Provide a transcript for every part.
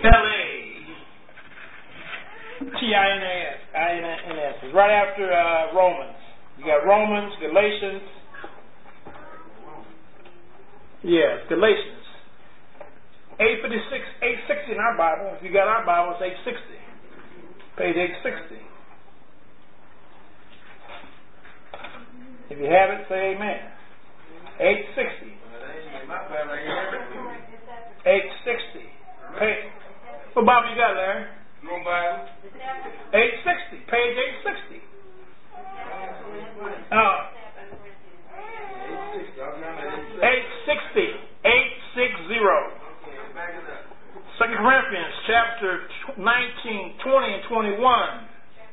T-I-N-A-S. I-N-A-S. It's right after Romans. You got Romans, Galatians. Yes, Galatians. 856, 860 in our Bible. If you got our Bible, it's 860. Page 860. If you have it, say amen. 860. 860. What Bible you got, Larry? No Bible. 860. Page 860. 860. 860. 2 Corinthians chapter 19, 20, and 21.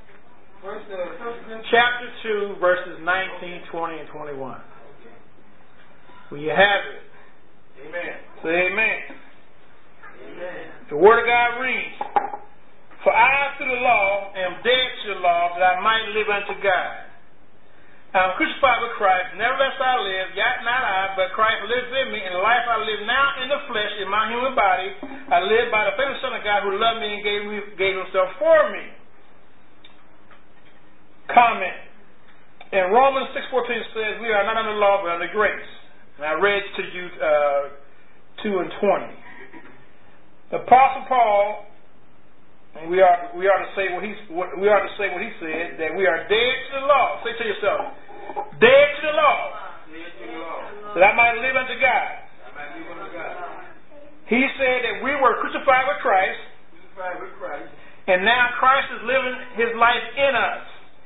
Chapter 2, verses 19, 20, and 21. When you have it, Amen. say amen. Amen. The Word of God reads, "For I through the law am dead to the law, that I might live unto God. I am crucified with Christ, nevertheless I live, yet not I, but Christ lives in me, and the life I live now in the flesh, in my human body, I live by the faith of the Son of God who loved me and gave himself for me." Comment. In Romans 6:14 says, "We are not under law, but under grace." And I read to you 2 and 20. The Apostle Paul, and we are to say what he said, that we are dead to the law. Say to yourself, dead to the law, that I might live unto God. He said that we were crucified with Christ, and now Christ is living his life in us.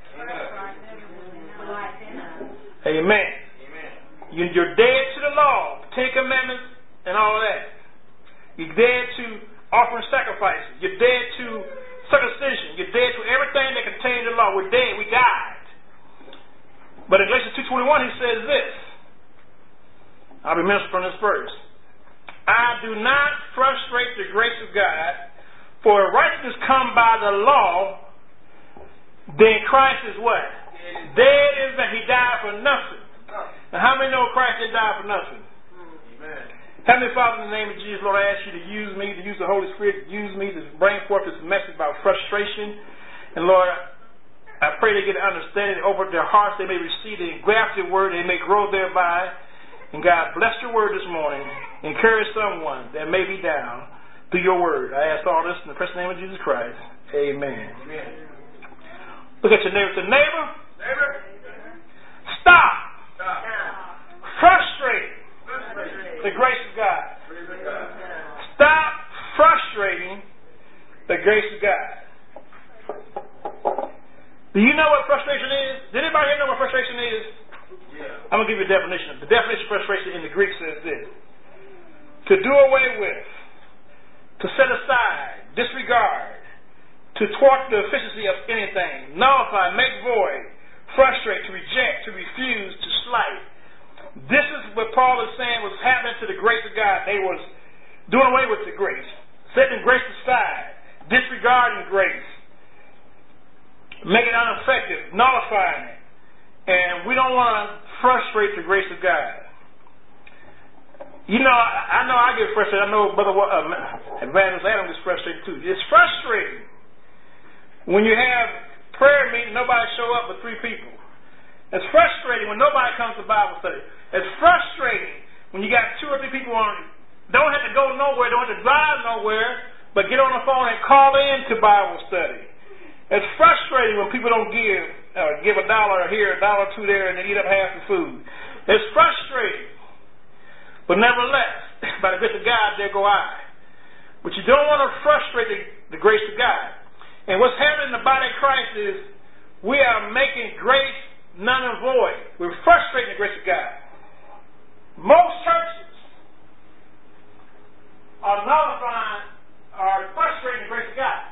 Amen. You're dead to the law, the Ten Commandments, and all that. You're dead to offering sacrifices. You're dead to circumcision. You're dead to everything that contains the law. We're dead. We died. But in Galatians 2:21, he says this. I'll be ministering from this verse. "I do not frustrate the grace of God, for if righteousness come by the law, then Christ is what? Dead is that he died for nothing." Now, how many know Christ didn't die for nothing? Amen. Heavenly Father, in the name of Jesus, Lord, I ask you to use me, to use the Holy Spirit, to use me to bring forth this message about frustration. And Lord, I pray they get understanding, open their hearts, they may receive it and grasp your word, they may grow thereby. And God, bless your word this morning. Encourage someone that may be down through your word. I ask all this in the precious name of Jesus Christ. Amen. Amen. Look at your neighbor. Say, neighbor, stop. Frustrating the grace of God. Stop frustrating the grace of God. Do you know what frustration is? Did anybody here know what frustration is? Yeah. I'm going to give you a definition. The definition of frustration in the Greek says this: to do away with, to set aside, disregard, to thwart the efficiency of anything, nullify, make void, frustrate, to reject, to refuse, to slight. This is what Paul is saying was happening to the grace of God. They was doing away with the grace, setting grace aside, disregarding grace, making it ineffective, nullifying it. And we don't want to frustrate the grace of God. You know, I know I get frustrated. I know Brother Evangelist Adam gets frustrated too. It's frustrating when you have prayer meeting, nobody show up but 3 people. It's frustrating when nobody comes to Bible study. It's frustrating when you got 2 or 3 people on, don't have to go nowhere, don't have to drive nowhere, but get on the phone and call in to Bible study. It's frustrating when people don't give $1 here, $2 there, and they eat up half the food. It's frustrating. But nevertheless, by the grace of God, there go I. But you don't want to frustrate the grace of God. And what's happening in the body of Christ is we are making grace none and void. We're frustrating the grace of God. Most churches are frustrating the grace of God.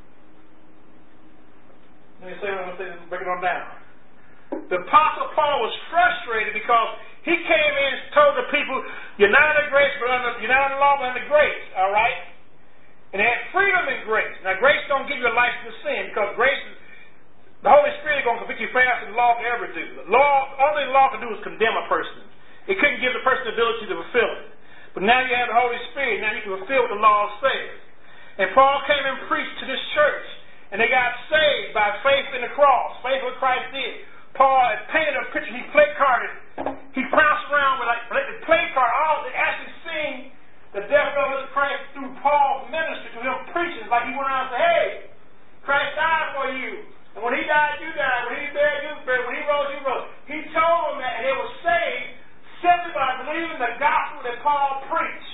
Let me say what I'm going to say, break it on down. The Apostle Paul was frustrated because he came in and told the people, you're not under grace, but you're not under law, but under grace, all right? And they had freedom in grace. Now, grace don't give you a license to sin, because grace is, the Holy Spirit is going to convict you faster than the law can ever do. Only the law can do is condemn a person. It couldn't give the person the ability to fulfill it. But now you have the Holy Spirit, now you can fulfill what the law says. And Paul came and preached to this church. And they got saved by faith in the cross. Faith in what Christ did. Paul had painted a picture. He play carded. He bounced around with the play card. All they actually seen the death of Christ through Paul's ministry, through him preaching. Like he went around and said, hey, Christ died for you. And when he died, you died. When he buried, you buried. When he rose, you rose. He told them that, and they were saved simply by believing the gospel that Paul preached.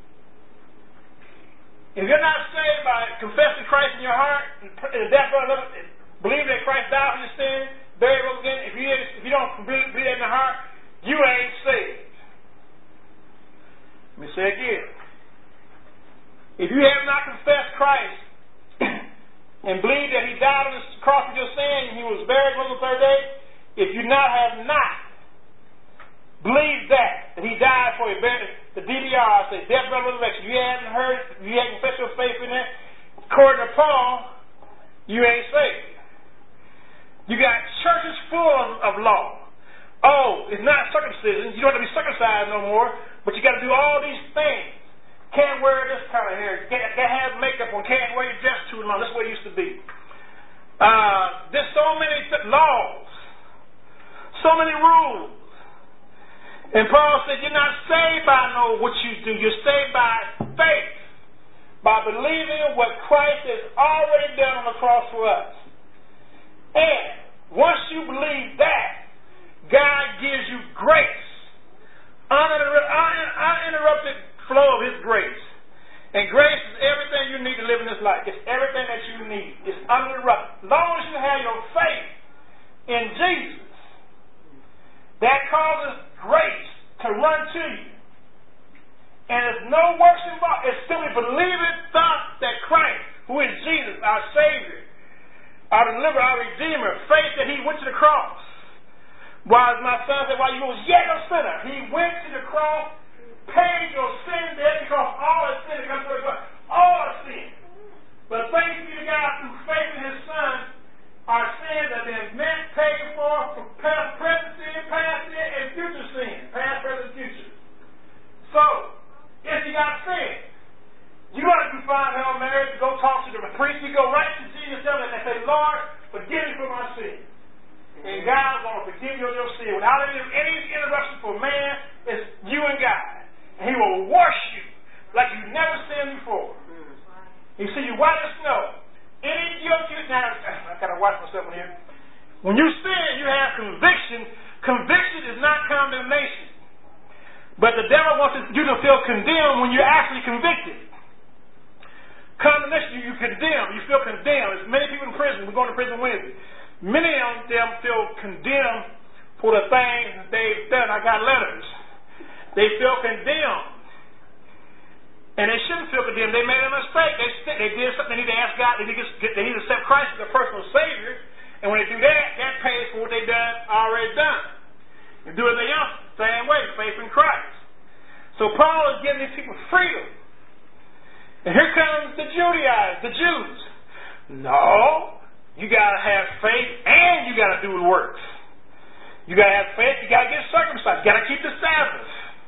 If you're not saved by confessing Christ in your heart, and the death of believing that Christ died for your sin, buried, rose again, if you don't believe that in the heart, you ain't saved. Let me say it again. If you have not confessed Christ and believe that he died on the cross for your sin, and he was buried on the third day, if you have not believed that he died for you, the DBR, say death, burial, resurrection, you haven't heard, you haven't confessed your faith in that, according to Paul, you ain't saved. You got churches full of law. Oh, it's not circumcision. You don't have to be circumcised no more, but you got to do all these things. Can't wear this kind of hair. Can't have makeup on. Can't wear your dress too long. That's what it used to be. There's so many laws, so many rules. And Paul said, you're not saved by what you do. You're saved by faith, by believing what Christ has already done on the cross for us. And once you believe that, God gives you grace, uninterrupted flow of his grace. And grace is everything you need to live in this life. It's everything that you need. It's uninterrupted. As long as you have your faith in Jesus, that causes grace to run to you. And there's no works involved. It's simply believing that Christ, who is Jesus, our Savior, our deliverer, our Redeemer, faith that he went to the cross. While my son said, while you was yet a sinner, he went to the cross, paid your sin debt, because all our sin comes from God. All our sin. But thanks be to God, through faith in his Son, our sins have been paid for present sin, past sin, and future sin. Past, present, future. So, if you got sin, you don't have to find Hail Mary to go talk to the priest. You go right to Jesus and say, Lord, forgive me for my sin. And God is going to forgive you of your sin without any interruption for man. It's you and God. And he will wash you like you've never sinned before. You see, you white as snow. Any guilt now, I got to watch myself in here. When you sin, you have conviction. Conviction is not condemnation. But the devil wants you to feel condemned when you're actually convicted. Condemnation, you condemn. You feel condemned. There's many people in prison. We're going to prison Wednesday. Many of them feel condemned for the things they've done. I got letters. They feel condemned. And they shouldn't feel condemned. They made a mistake. They did something. They need to ask God. They need to accept Christ as their personal Savior. And when they do that, that pays for what they've already done. And do anything else the same way, faith in Christ. So Paul is giving these people freedom. And here comes the Judaizers, the Jews. No. You got to have faith and you got to do the works. You got to have faith, you got to get circumcised, you got to keep the Sabbath.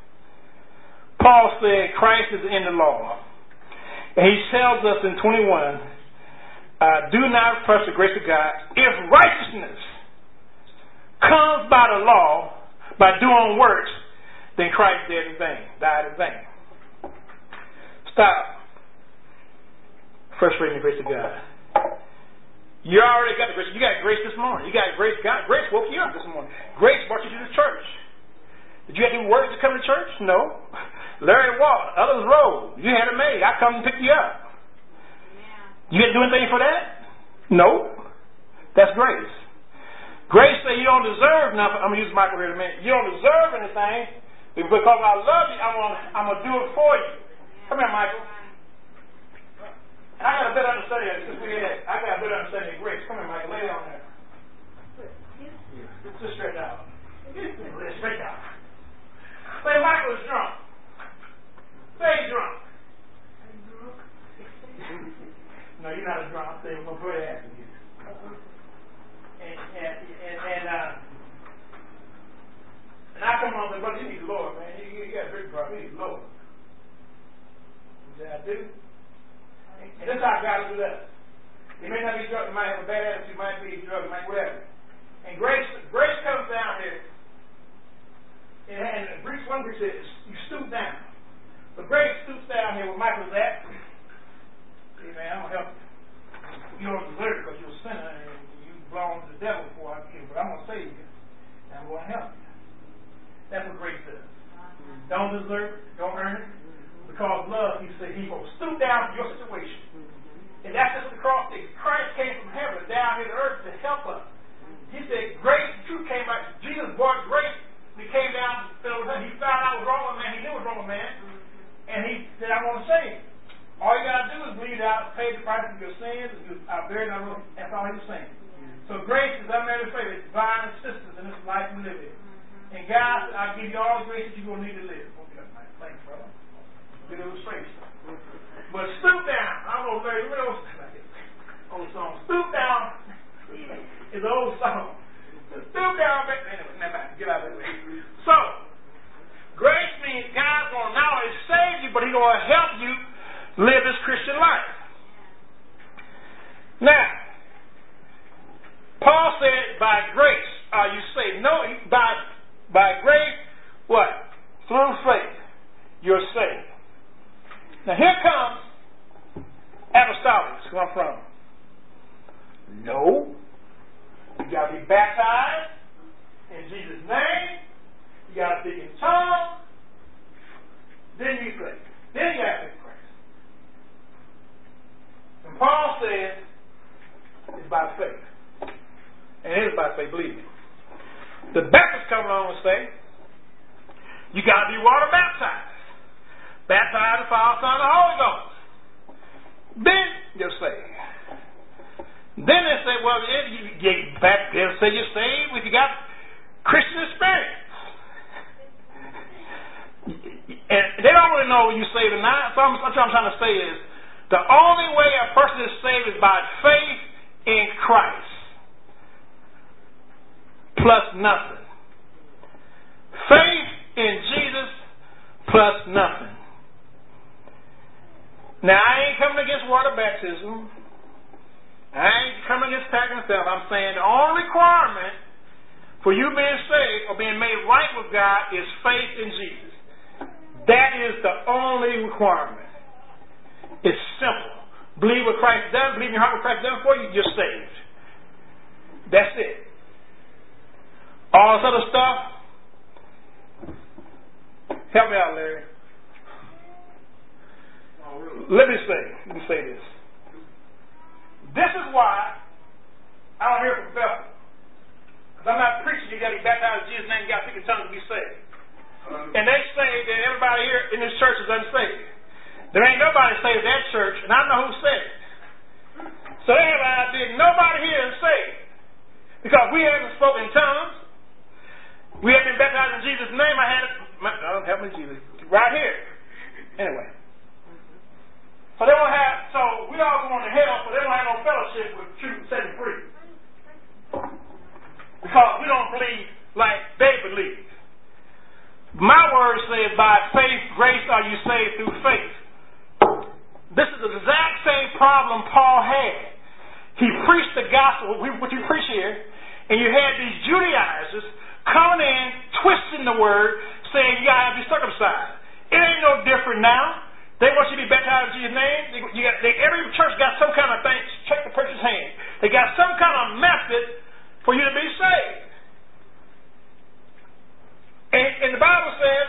Paul said Christ is in the law. And he tells us in 21, do not repress the grace of God. If righteousness comes by the law, by doing works, then Christ died in vain. Stop. First reading the grace of God. You already got the grace. You got grace this morning. You got grace. Grace woke you up this morning. Grace brought you to the church. Did you have to do work to come to church? No. Larry walked. Others rode. You had a maid. I come and pick you up. You had to do anything for that? No. That's grace. Grace says you don't deserve nothing. I'm going to use Michael here in a minute. You don't deserve anything. Because I love you, I'm going to do it for you. Come here, Michael. I got a better understanding of this. I got a better understanding of grace. Come here, Michael. Lay down there. Just straight out. Straight out. Say, Michael is drunk. Say he's drunk. No, you're not a drunk. Say, we're going to put it after you. And I come on and say, brother, you need the Lord, man. You got a big problem. You need the Lord. He said, I do. And this is how God will do that. You may not be drunk, you might have a bad attitude, you might be drunk, you might whatever. And grace comes down here. And Greek, one Greek says, you stoop down. But grace stoops down here where Michael's at. Hey man, I'm going to help you. You don't deserve it because you're a sinner and you belong to the devil before I came. But I'm going to save you. And I'm going to help you. That's what grace does. Don't deserve it. Don't earn it. Because love, he said, he will stoop down to your situation. And that's just the cross thing. Christ came from heaven down here to earth to help us. He said, grace and truth came out. Jesus brought grace. He came down. He found out what was wrong with man. He knew what was wrong with man. And he said, I want to save you. All you got to do is believe out, pay the price of your sins, and you are buried in our room. That's all he was saying. So grace is unmerited favor. It's divine assistance in this life we live in. And God said, I'll give you all the grace that you're going to need to live. Thanks, brother. Good illustration. But stoop down. I don't know very well. Old song. Stoop down is an old song. Stoop down. Never mind. Get out of the way. So, grace means God's going to not only save you, but he's going to help you live this Christian life. Now, Paul said, by grace are you saved. No, by grace, what? Through faith, you're saved. Now here comes apostolics. Where I'm from. No. You got to be baptized in Jesus' name. You got to speak in tongues. Then you pray. Then you have to Christ. And Paul says it's by faith. And it is by faith, believe me. The Baptists come along and say, you got to be water baptized. Baptized in the Father, Son, and the Holy Ghost. Then you're saved. Then they say, well, they'll say you're saved if you got Christian experience. And they don't really know when you're saved or not. So what I'm trying to say is, the only way a person is saved is by faith in Christ. Plus nothing. Faith in Jesus plus nothing. Now, I ain't coming against water baptism. I ain't coming against packing stuff. I'm saying the only requirement for you being saved or being made right with God is faith in Jesus. That is the only requirement. It's simple. Believe what Christ done. Believe in your heart what Christ done for you. You're saved. That's it. All this other stuff. Help me out, Larry. Let me say this. This is why I don't hear from Bethel. Because I'm not preaching you got to be baptized in Jesus' name, you got to speak in tongues to be saved. And they say that everybody here in this church is unsaved. There ain't nobody saved at that church, and I know who said it. So they have an idea nobody here is saved. Because we haven't spoken in tongues. We haven't been baptized in Jesus' name. Help me, Jesus. Right here. Anyway. So they won't have, so we all going to hell, so they don't have no fellowship with truth setting free. Because we don't believe like they believe. My word says, by faith, grace are you saved through faith. This is the exact same problem Paul had. He preached the gospel, which we preach here, and you had these Judaizers coming in, twisting the word, saying you got to be circumcised. It ain't no different now. They want you to be baptized in Jesus' name. Every church got some kind of thing. Check the person's hand. They got some kind of method for you to be saved. And the Bible says,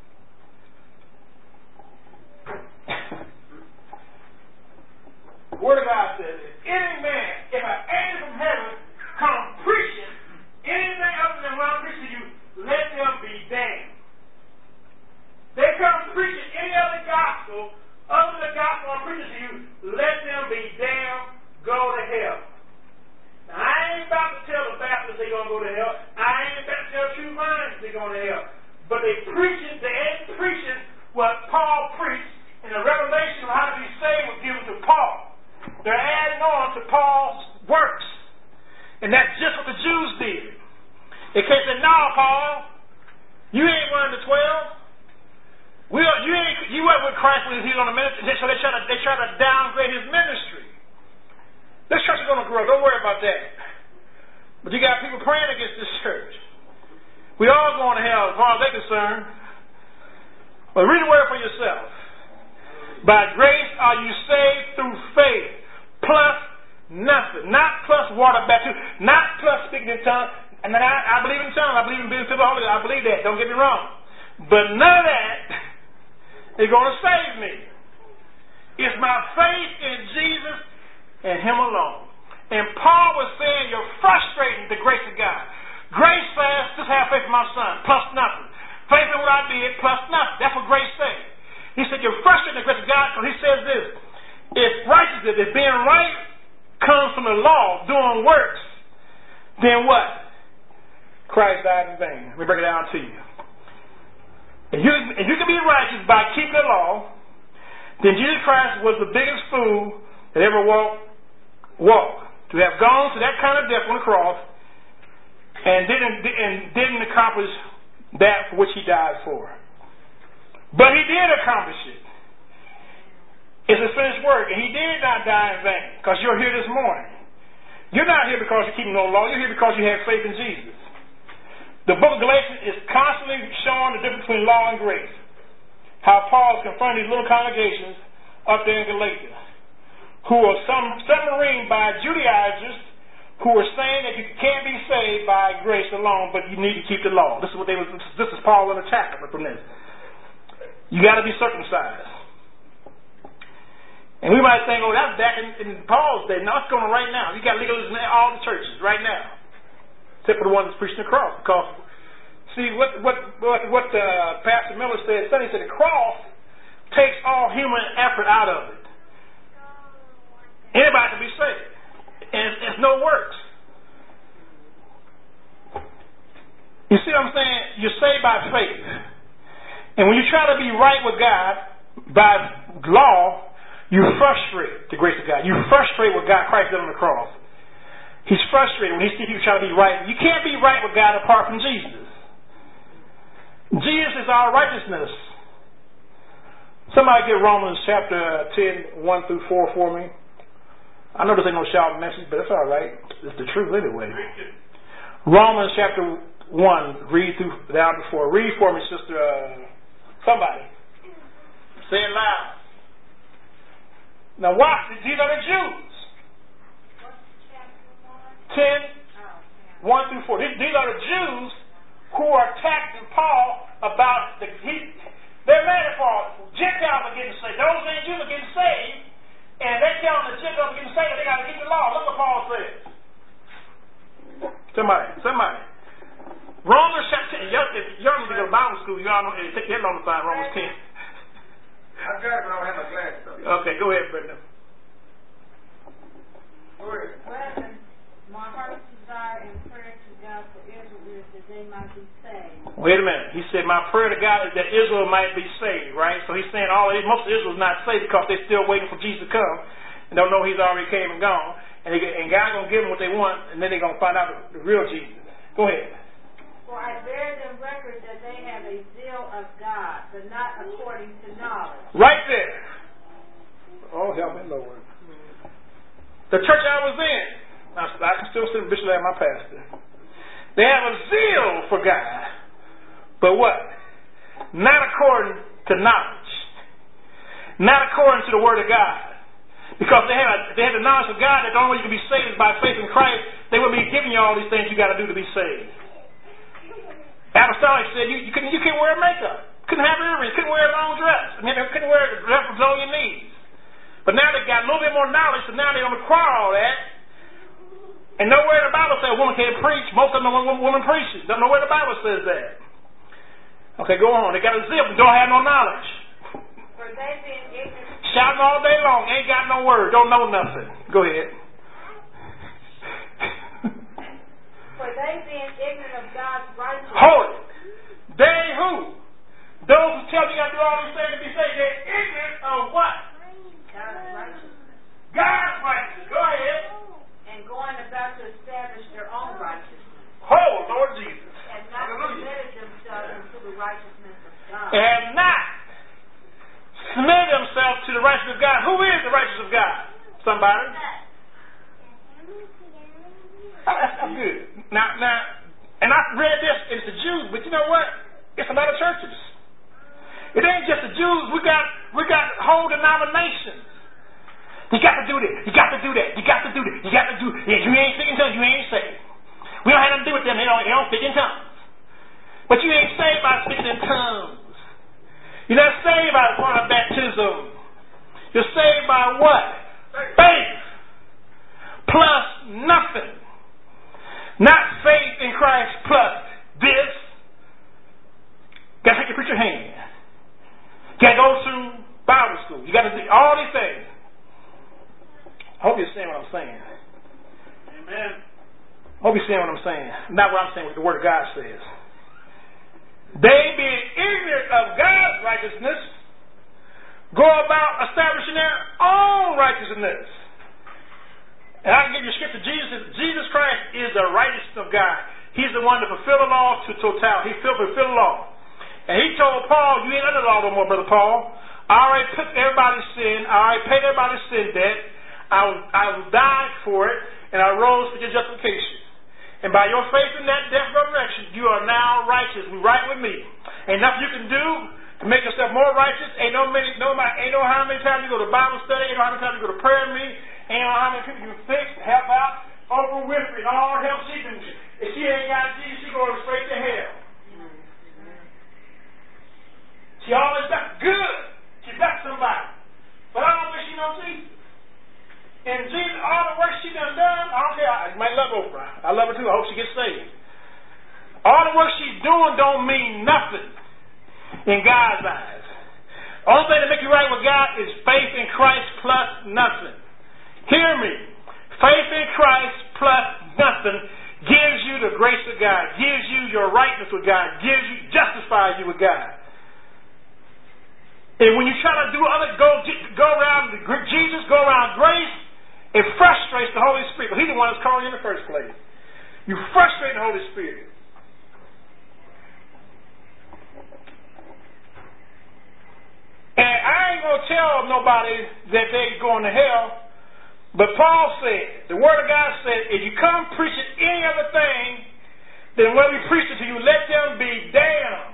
the Word of God says, if an angel from heaven come preaching anything other than what I'm preaching to you, let them be damned. They come preaching any other gospel other than the gospel I'm preaching to you, let them be damned, go to hell. Now, I ain't about to tell the Baptists they're going to go to hell. I ain't about to tell true minds they're going to hell. But they ain't preaching what Paul preached, and the revelation of how to be saved was given to Paul. They're adding on to Paul's works. And that's just what the Jews did. They can't say, no, Paul, you ain't one of the 12. You he wasn't with Christ when he was on the ministry, so they try to downgrade his ministry. This church is going to grow. Don't worry about that. But you got people praying against this church. We all going to hell as far as they're concerned. But read the word for yourself. By grace are you saved through faith, plus nothing. Not plus water baptism, not plus speaking in tongues. And then I believe in tongues. I believe in being filled with the Holy Ghost. I believe that. Don't get me wrong. But none of that is going to save me. It's my faith in Jesus and Him alone. And Paul was saying, you're frustrating the grace of God. Grace says, just have faith in my Son, plus nothing. Faith in what I did, plus nothing. That's what grace says. He said, you're frustrating the grace of God, because he says this: if righteousness, if being right comes from the law, doing works, then what? Christ died in vain. Let me break it down to you. If you can be righteous by keeping the law, then Jesus Christ was the biggest fool that ever walked. To have gone to that kind of death on the cross and didn't accomplish that for which He died for. But He did accomplish it. It's a finished work, and He did not die in vain, because you're here this morning. You're not here because you're keeping no law. You're here because you have faith in Jesus. The book of Galatians is constantly showing the difference between law and grace. How Paul is confronting these little congregations up there in Galatia, who are submarined by Judaizers who are saying that you can't be saved by grace alone, but you need to keep the law. This is what this is Paul in attack from this. You got to be circumcised. And we might think, oh, that's back in Paul's day. No, it's going on right now. You got legalism in all the churches right now, except for the ones that's preaching the cross. Because see what Pastor Miller said. He said the cross takes all human effort out of it. Anybody can be saved. And it's no works. You see what I'm saying? You're saved by faith. And when you try to be right with God by law, you frustrate the grace of God. You frustrate what Christ did on the cross. He's frustrated when he sees you try to be right. You can't be right with God apart from Jesus. Jesus is our righteousness. Somebody get Romans chapter 10, 1 through 4 for me. I know this ain't no shouting message, but it's all right. It's the truth anyway. Romans chapter 1, read through down to 4. Read for me, sister. Somebody. Say it loud. Now watch. These are the Jews. 10, 1 through 4. These are the Jews who are attacking Paul about they're mad at Paul. Gentiles are getting saved. Those ain't Jews are getting saved. And they tell them the Gentiles are getting saved, they got to keep the law. Look what Paul says. Somebody. Romans chapter 10. Y'all need to go to Bible school. Y'all know, take your head on the side, Romans 10. I got it, but I don't have my glasses on. Okay, go ahead, Brenda. Go ahead. Brethren, my heart's desire and prayer to God for Israel is that they might be saved. Wait a minute. He said, my prayer to God is that Israel might be saved, right? So he's saying most of Israel is not saved because they're still waiting for Jesus to come and don't know He's already came and gone. And God's going to give them what they want, and then they're going to find out the real Jesus. Go ahead. For I bear them record that they have a zeal of God, but not according to knowledge. Right there. Oh, help me, Lord. The church I was in, I can still see Bishop as my pastor. They have a zeal for God, but what? Not according to knowledge. Not according to the Word of God. Because they had the knowledge of God that the only way you can be saved is by faith in Christ. They wouldn't be giving you all these things you got to do to be saved. Apostolic said you couldn't wear makeup, couldn't have earrings, couldn't wear a long dress. Couldn't wear a dress below your knees. But now they got a little bit more knowledge, so now they're going to require all that. And nowhere in the Bible says a woman can't preach. Most of them are women preachers. Don't know where the Bible says that. Okay, go on. They got a zip but don't have no knowledge. For they being ignorant, shouting all day long, ain't got no word, don't know nothing. Go ahead. For they being ignorant of God's righteousness. Hold it. They who? Those who tell you got to do all these things to be saved, they're ignorant of what? God's righteousness. God's righteousness. Go ahead. And going about to establish their own righteousness. Hold, Lord Jesus. And not committed themselves into the righteousness of God. And not somebody. That's good. Now, and I read this, it's the Jews, but you know what? It's a lot of churches. It ain't just the Jews. We got whole denominations. You got to do this. You got to do that. You got to do this. You got to do. Yeah, you ain't speaking tongues. You ain't saved. We don't have nothing to do with them. They don't speak in tongues. But you ain't saved by speaking in tongues. You're not saved by water baptism. You're saved by what? Faith. Plus nothing. Not faith in Christ plus this. Got to take your preacher hand. You got to go to Bible school. You got to do all these things. I hope you're seeing what I'm saying. Amen. I hope you're seeing what I'm saying. Not what I'm saying, what the Word of God says. They, being ignorant of God's righteousness, go about establishing their own righteousness. And I can give you scripture. Jesus Christ is the righteousness of God. He's the one to fulfill the law to totality. He fulfilled the law. And he told Paul, you ain't under the law no more, Brother Paul. I already took everybody's sin. I already paid everybody's sin debt. I died for it, and I rose for your justification. And by your faith in that death and resurrection, you are now righteous. You're right with me. Ain't nothing you can do to make yourself more righteous. Ain't no how many times you go to Bible study. Ain't no how many times you go to prayer meeting. Ain't no how many people you fix, help out. Oprah Winfrey and all the help she can. If she ain't got Jesus, she going straight to hell. She always got good. She got somebody. But I don't think she knows Jesus. And Jesus, all the work she done, I don't care. I might love Oprah. I love her too. I hope she gets saved. All the work she's doing don't mean nothing in God's eyes. The only thing that make you right with God is faith in Christ plus nothing. Hear me. Faith in Christ plus nothing gives you the grace of God, gives you your rightness with God, justifies you with God. And when you try to do go around Jesus, go around grace, it frustrates the Holy Spirit. But He's the one that's calling you in the first place. You frustrate the Holy Spirit. And I ain't going to tell nobody that they're going to hell. But Paul said, the Word of God said, if you come preaching any other thing than what we preach to you, let them be damned.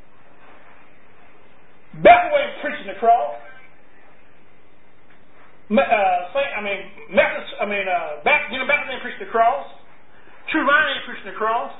Bethel ain't preaching the cross. Baptist ain't preaching the cross. True Vine ain't preaching the cross.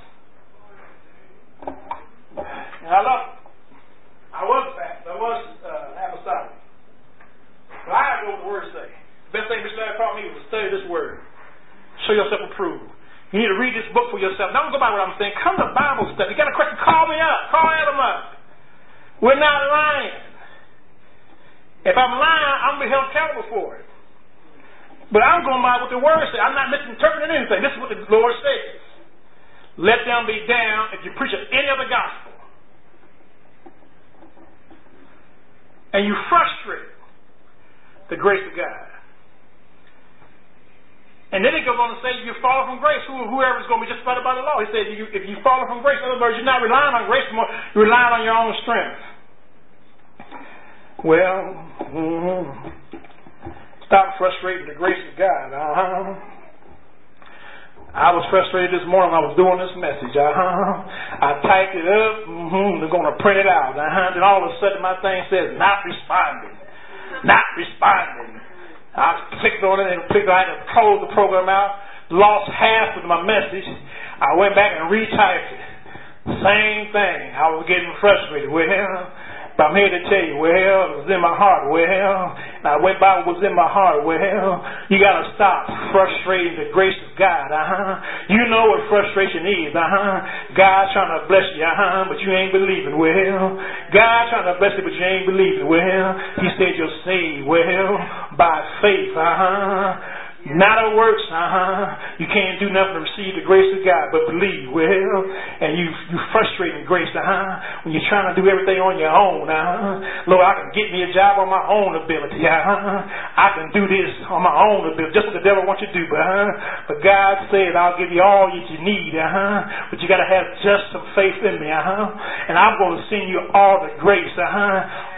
And I was Baptist. I was apostolic. But I have to know what the Word say. The best thing Mr. Larry taught me was study this Word. Show yourself approved. You need to read this book for yourself. Don't go by what I'm saying. Come to Bible study. You got a question? Call me up. Call Adam up. We're not lying. If I'm lying, I'm going to be held accountable for it. But I'm going by what the Word says. I'm not misinterpreting anything. This is what the Lord says. Let them be damned if you preach any other gospel. And you frustrate the grace of God. And then it goes on to say, you fall from grace. Whoever's going to be justified by the law. He said, if you fall from grace, in other words, you're not relying on grace anymore. You're relying on your own strength. Well, stop frustrating the grace of God. I was frustrated this morning when I was doing this message. I typed it up. They're going to print it out. Then all of a sudden my thing says, not responding. Not responding. I clicked on it and I had to close the program out. Lost half of my message. I went back and retyped it. Same thing. I was getting frustrated. Well, but I'm here to tell you, it was in my heart. And I went by what was in my heart. You got to stop frustrating the grace of God. You know what frustration is. God trying to bless you, but you ain't believing. God trying to bless you, but you ain't believing. He said you're saved. By faith. Not of works, You can't do nothing to receive the grace of God, but believe. And you frustrating grace, when you're trying to do everything on your own, Lord, I can get me a job on my own ability, I can do this on my own ability, just what the devil wants you to do, but God said, I'll give you all that you need, but you got to have just some faith in me, and I'm going to send you all the grace,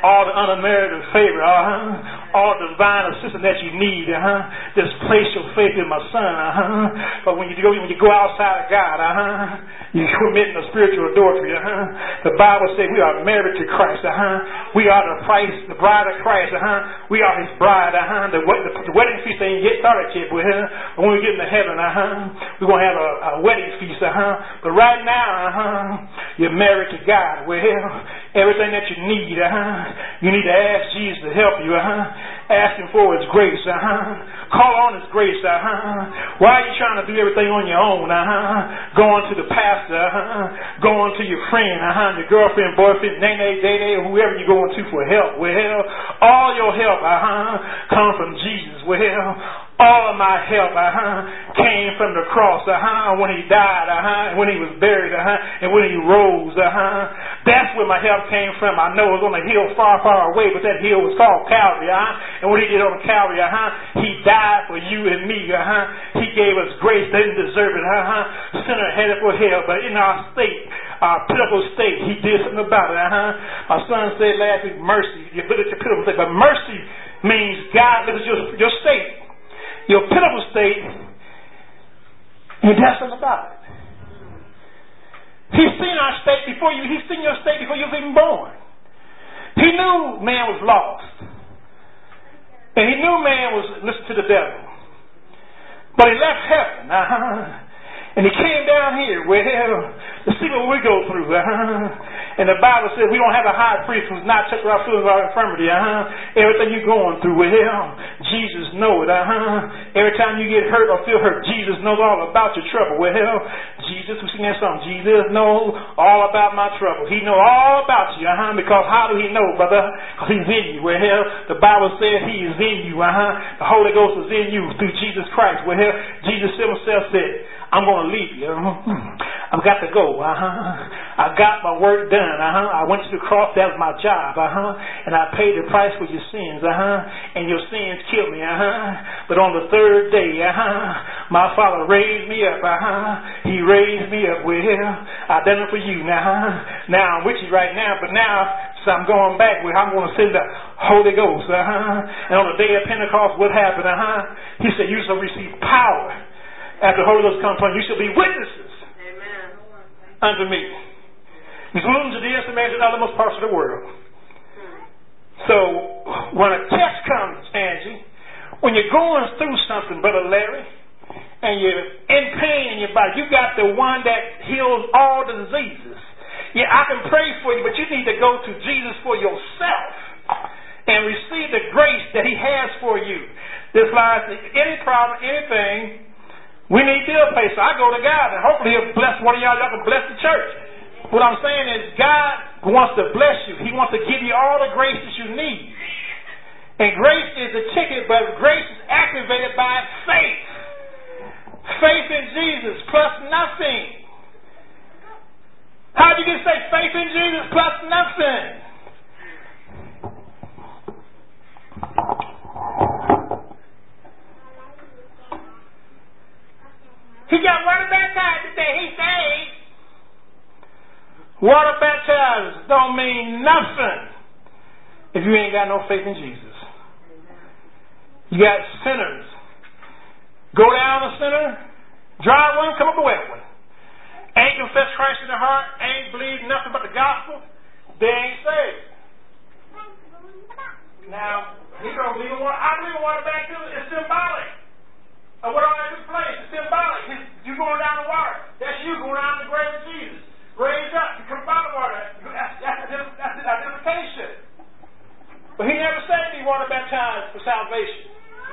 all the unmerited favor, all the divine assistance that you need. Just place your faith in my Son. But when you go outside of God, you're committing a spiritual adultery. The Bible says we are married to Christ. We are the bride of Christ. We are His bride. The wedding feast ain't yet started yet. But when we get into heaven, we're going to have a wedding feast. But right now, you're married to God. Well, everything that you need to ask Jesus to help you. Ask Him for His grace. Call on His grace. Why are you trying to do everything on your own? Going to the pastor, going to your friend, your girlfriend, boyfriend, nene, day, or whoever you're going to for help. Well, all your help come from Jesus. Well, all of my help came from the cross when He died, and when He was buried, and when He rose. That's where my help came from. I know it was on a hill far, far away, but that hill was called Calvary. And what He did on Calvary, He died for you and me. He gave us grace. They didn't deserve it. Sinner headed for hell, but in our state, our pitiful state, He did something about it. My son said last week, mercy. You look at your pitiful state, but mercy means God looks at your state, your pitiful state, and He does something about it. He's seen our state before you. He's seen your state before you was even born. He knew man was lost, and He knew man was listening to the devil. But He left heaven, and He came down here, to see what we go through. And the Bible says we don't have a high priest who's not touched our feelings of our infirmity. Everything you're going through, Jesus knows it. Every time you get hurt or feel hurt, Jesus knows all about your trouble. Jesus, we sing that song, Jesus knows all about my trouble. He knows all about you. Because how do He know, brother? Because He's in you. The Bible says He is in you. The Holy Ghost is in you through Jesus Christ. Jesus Himself said, I'm going to leave you. I've got to go. I got my work done. I went to the cross. That was my job. And I paid the price for your sins. And your sins killed me. But on the third day, my Father raised me up. He raised me up. Well, I done it for you now. Now I'm with you right now. But now, so I'm going back where I'm going to send the Holy Ghost. And on the day of Pentecost, what happened? He said, you shall receive power. After the Holy Ghost comes upon you, shall be witnesses. Amen. Unto me. Jerusalem, Judea, Samaria, and the uttermost parts of the world. So, when a test comes, Angie, when you're going through something, Brother Larry, and you're in pain in your body, you got the one that heals all the diseases. Yeah, I can pray for you, but you need to go to Jesus for yourself and receive the grace that He has for you. This lies any problem, anything. We need bill pay, so I go to God, and hopefully He'll bless one of y'all. Y'all can bless the church. What I'm saying is God wants to bless you. He wants to give you all the grace that you need. And grace is the ticket, but grace is activated by faith. Faith in Jesus plus nothing. How do you get say faith in Jesus plus nothing? He got water baptized today. He saved. Water baptized don't mean nothing if you ain't got no faith in Jesus. You got sinners. Go down a sinner, dry one, come up a wet one. Ain't confess Christ in their heart, ain't believe nothing but the gospel, they ain't saved. Now, he don't believe in water. I believe in water baptism. It's symbolic. And what all that took place, it's symbolic. You going down the water. That's you going down the grave of Jesus. Raised up, you come out of the water. That's identification. But He never said be water baptized for salvation.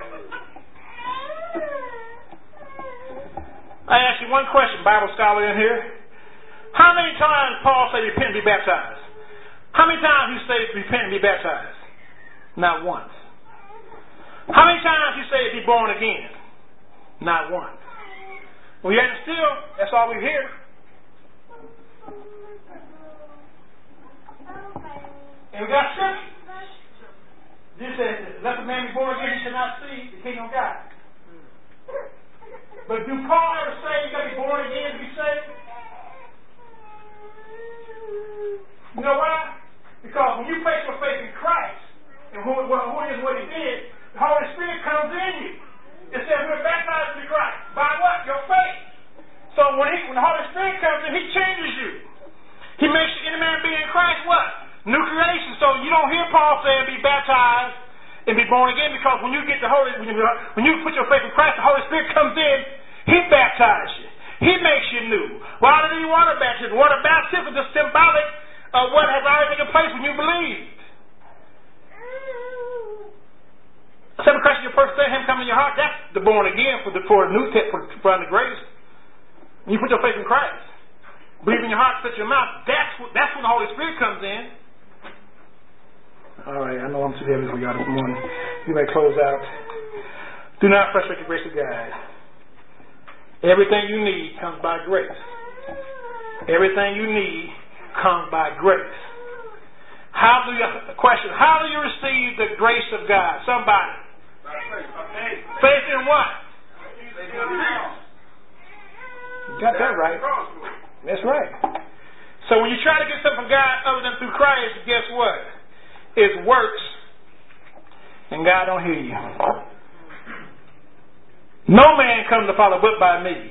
I ask you one question, Bible scholar in here. How many times Paul said repent and be baptized? How many times he said repent and be baptized? Not once. How many times he said be born again? Not once. Well, yet still, that's all we hear. And we got scripture. This says, let the man be born again, he shall not see the kingdom of God. But do Paul ever say you got to be born again to be saved? You know why? Because when you place your faith in Christ, and who is what he did, the Holy Spirit comes in you. It says we're baptized into Christ. By what? Your faith. So when the Holy Spirit comes in, he changes you. He makes any man be in Christ what? New creation. So you don't hear Paul saying be baptized and be born again, because when you get the Holy, when you put your faith in Christ, the Holy Spirit comes in, he baptizes you. He makes you new. Why do you need water baptism? Water baptism is symbolic of what has already taken place when you believe. Accepting Christ in your personal him coming in your heart, that's the born again for the new tip for the grace. When you put your faith in Christ, believe in your heart, spit your mouth, that's when the Holy Spirit comes in. All right, I know I'm too heavy for y'all this morning. You may close out. Do not frustrate the grace of God. Everything you need comes by grace. Everything you need comes by grace. How do you receive the grace of God? Somebody. Faith in what? You got that right. That's right. So when you try to get something from God other than through Christ, guess what? It works, and God don't hear you. No man comes to the Father but by me.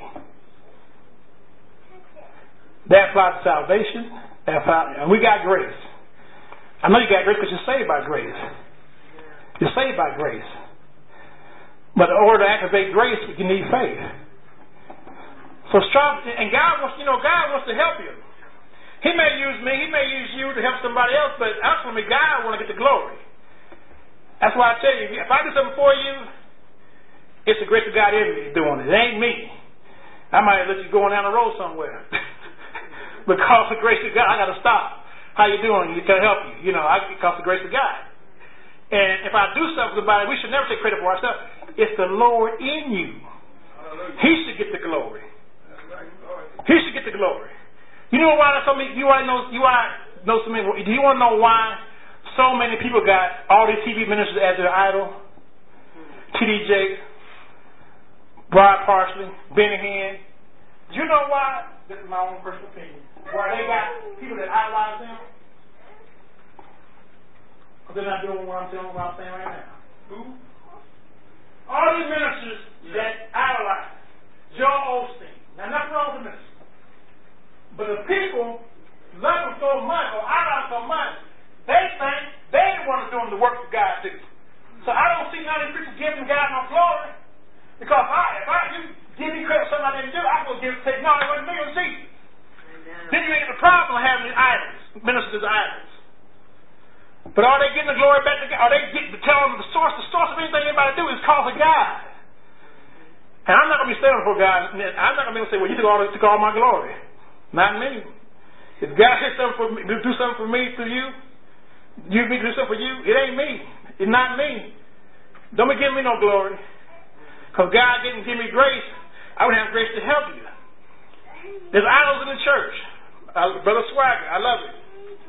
That applies to salvation. And we got grace. I know you got grace because you're saved by grace. You're saved by grace. But in order to activate grace, you need faith. So strong, and God wants to help you. He may use me, he may use you to help somebody else, but ultimately God wants to get the glory. That's why I tell you, if I do something for you, it's the grace of God in me doing it. It ain't me. I might let you going down the road somewhere. Because of the grace of God, I got to stop. How you doing? Can I help you? Because of the grace of God. And if I do something about it, we should never take credit for ourselves. It's the Lord in you. He should get the glory. He should get the glory. You know why so many? Do you want to know why so many people got all these TV ministers as their idol? T.D. Jakes, Brad Parsley, Benny Hinn. Do you know why? This is my own personal opinion. Why they got people that idolize them? Because they're not doing what I'm saying right now. Who? All these ministers that idolize Joel Osteen. Now, nothing wrong with the minister. But the people love him so much or idolize so much, they think they're the ones doing the work that God do. So I don't see none of these preachers giving God no glory. Because if you give me credit for something I didn't do, I'm going to say, no, it wasn't me, it was Jesus. Then you ain't got the problem of having these idols, ministers idols. But are they getting the glory back to God? Are they getting to tell them the source of anything anybody do is cause of God? And I'm not going to be standing before God. I'm not going to be able to say, well, you took all my glory. Not me. If God did something for me, do something for me through you, you me do something for you, it ain't me. It's not me. Don't be giving me no glory. Because God didn't give me grace. I would have grace to help you. There's idols in the church. Brother Swagger, I love it.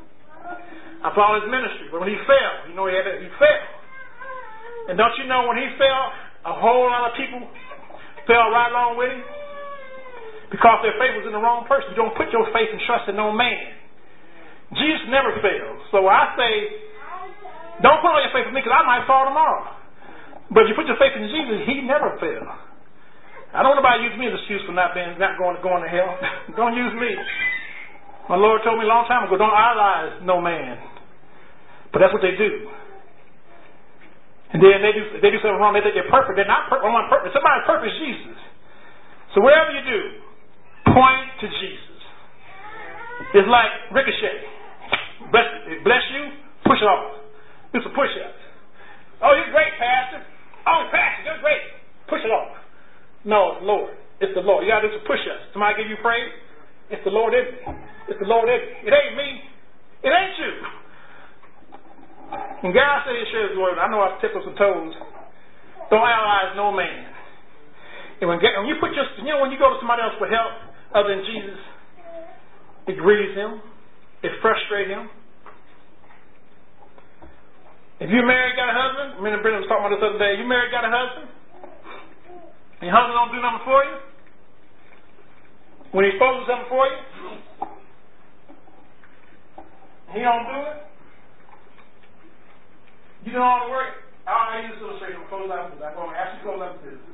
I follow his ministry. But when he fell, he fell. And don't you know when he fell, a whole lot of people fell right along with him? Because their faith was in the wrong person. You don't put your faith and trust in no man. Jesus never fails. So I say, don't put all your faith in me because I might fall tomorrow. But if you put your faith in Jesus, he never fails. I don't want nobody use me as an excuse for not going to hell. Don't use me. My Lord told me a long time ago, don't idolize no man. But that's what they do. And then they do something wrong. They think they're perfect. They're not perfect. Somebody's perfect is Jesus. So whatever you do, point to Jesus. It's like ricochet. Bless you, push it off. Do some push-ups. Oh, you're great, Pastor. Oh, Pastor, you're great. Push it off. No, it's the Lord. It's the Lord. You got to do some push-ups. Somebody give you praise? It's the Lord in me. It's the Lord in me. It ain't me. It ain't you. And God said He shares His word. I know I've tipped on some toes. Don't idolize no man. And when you put when you go to somebody else for help other than Jesus, it grieves Him. It frustrates Him. If you're married, got a husband, me and Brenda was talking about this other day. You married, got a husband, and your husband don't do nothing for you when he's supposed to do something for you, he don't do it. You know all the work. I use this illustration. I'm close out with this. I'm going to ask you to close out with this.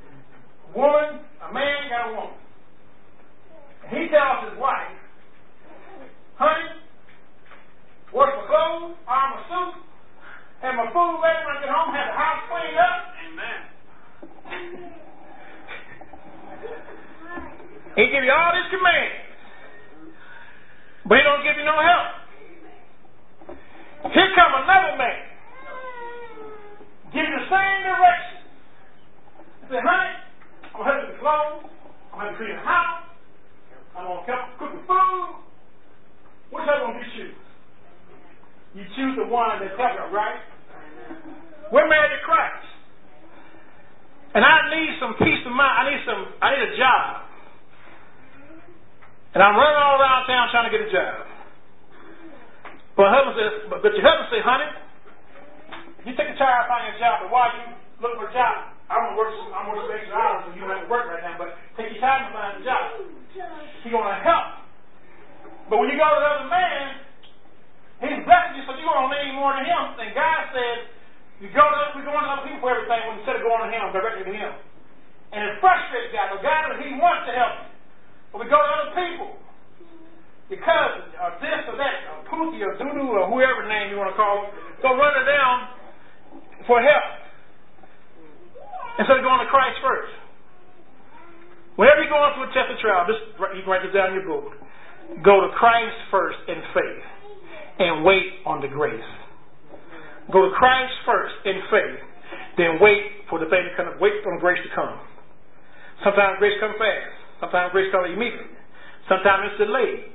A man got a woman. And he tells his wife, honey, wash my clothes, iron my suit, have my food ready when I get home, have the house cleaned up. Amen. He give you all these commands, but he don't give you no help. Here come another man, give you the same direction. He said, honey, I'm going to help you with the clothes, I'm going to clean the house, I'm going to help cook the food. Which one do you choose? You choose the one that's helping, right? We're married to Christ. And I need some peace of mind. I need a job. And I'm running all around town trying to get a job. But your husband says, honey, you take a child to find a job, but while you look for a job, I'm working some extra hours, so you don't have to work right now, but take your time to find a job. He's going to help. But when you go to the other man, he's blessing you, so you're going to lean more to him. And God says, we're going to other people for everything instead of going to him, directly to him. And it frustrates God. But God, he wants to help you. But we go to other people. Your cousin, or this or that, or Pookie, or Doodoo, or whoever name you want to call them, go run it down for help. Instead of going to Christ first. Whenever you're going through a test or trial, you can write this down in your book. Go to Christ first in faith and wait on the grace. Go to Christ first in faith, then wait for the thing to come. Wait for the grace to come. Sometimes grace comes fast. Sometimes grace comes immediately. Sometimes it's delayed.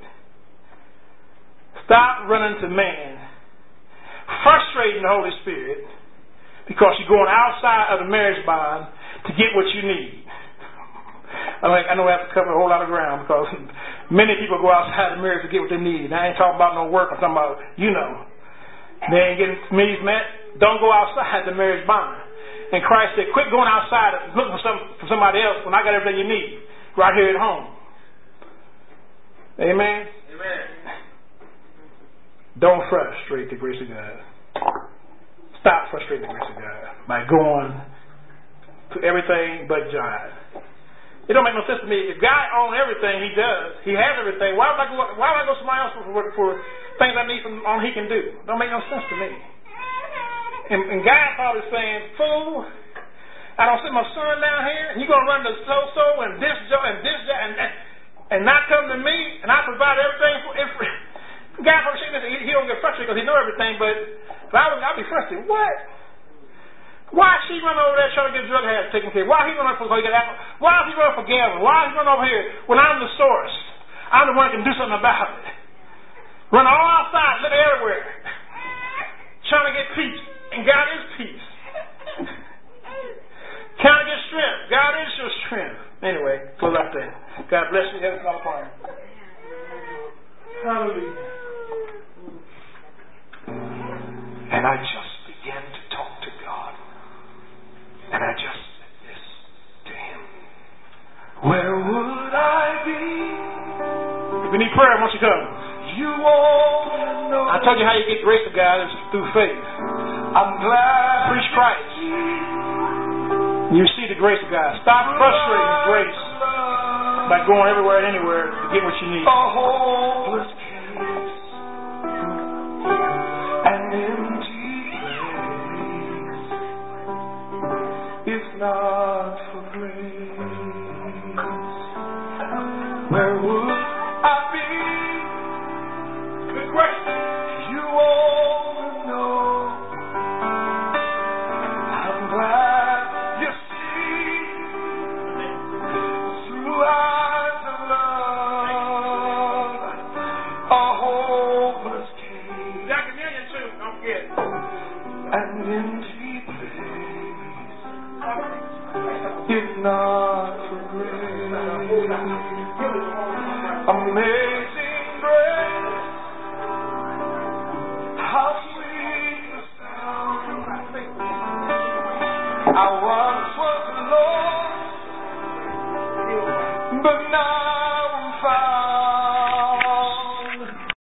Stop running to man, frustrating the Holy Spirit because you're going outside of the marriage bond to get what you need. I know I have to cover a whole lot of ground because many people go outside the marriage to get what they need. And I ain't talking about no work. I'm talking about, they ain't getting needs met. Don't go outside the marriage bond. And Christ said, quit going outside and looking for somebody else when I got everything you need right here at home. Amen? Amen. Don't frustrate the grace of God. Stop frustrating the grace of God by going to everything but God. It don't make no sense to me. If God owns everything, He does. He has everything. Why would I go somewhere else for things I need from all He can do? Don't make no sense to me. And God probably saying, fool, I don't send my son down here, and you're going to run to so and this and not come to me, and I provide everything for God probably saying this. He don't get frustrated because he know everything, but I'd be frustrated. What? Why is she running over there trying to get drug habits taken care of? Why is he running for Why is he running for gambling? Why is he running over here when I'm the source? I'm the one that can do something about it. Run all outside, look everywhere. Trying to get peace. And God is peace. Trying to get strength. God is your strength. Anyway, close out there. God bless you. Have a small prayer. Hallelujah. And I just began to talk to God. And I just said this to Him. Where would I be? If you need prayer, why don't you come? You all know. I told you how you get grace of God is through faith. I'm glad. Preach Christ. You see the grace of God. Stop frustrating grace by going everywhere and anywhere to get what you need. A hopeless case, an empty place, if not for grace, where would I be? Good question. You all know. I'm glad you see through eyes of love a hopeless case. You got communion too, don't forget. An empty place, if not for grace. Amazing grace, how sweet the sound. I once was lost, but now